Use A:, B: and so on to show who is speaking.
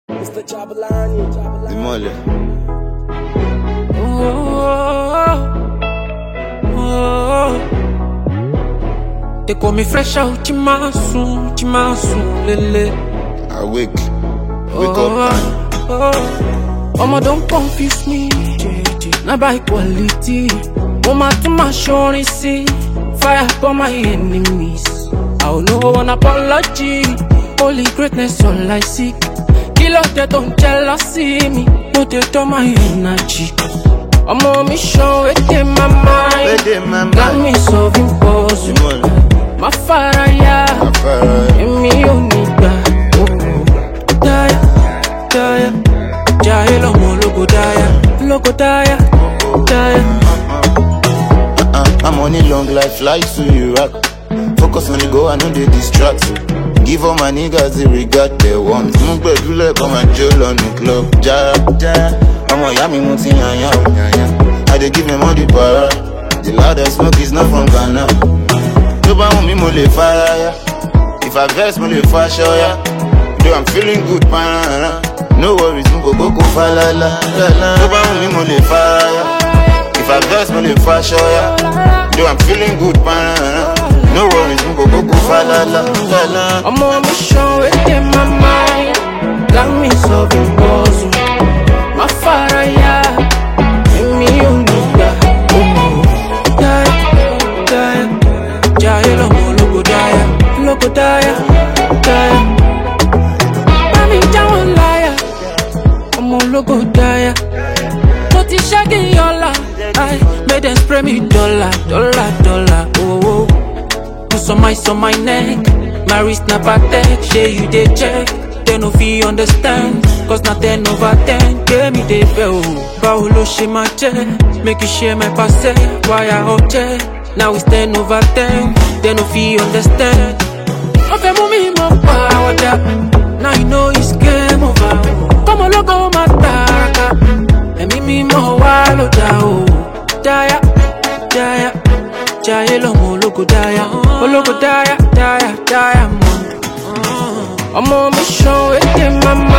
A: Mr. Jabalani.
B: Dimole.
C: They call me fresh out, Chimasu, lele.
B: I wake up.
C: Mama, don't confuse me. Not by quality. Mama, to my shorty, see. Fire for my enemies. I'll know an apology. Holy greatness, all I seek. Kill out that don't jealousy me. No, they don't my energy. I'm on mission within my mind. Got me solving puzzles. My fire, me unique. Daya, logo daya.
B: I'm on a long life, fly to Iraq. Focus on the go, I know they distract. Give all my niggas the regard they want. Mugbe dule come and chill on the club. Jaya, I'm a yummy mutin yaya. I dey give them all the para. The loudest smoke is not from Ghana. Toba want me mole fire. If I vex mole fire show ya. Though I'm feeling good, pana. No worries, go falala. Toba want me mole fire. If I vex mole fire show ya. Though I'm feeling good, pana. No worries, go falala.
C: I'm on mission within my mind. Got me solving puzzles. My fire, me unique. Daya, logo daya. Mami, down liar. I'm on logo daya. But it's shaking your life. I made them spray me dollar. Oh. Put on my neck. My wrist na patek. Share you they check. They no fee understand. Cause not 10 over 10. Give me the bell. Paolo share my check. Make you share my passe. Why I object? Now it's 10 over 10. They no fee understand. Okay, move more power down. Now you know it's game over. Come on, logo mataka. And me more wallow down. Daya. Logo daya. Oh, logo daya. I'm on mission within my mind.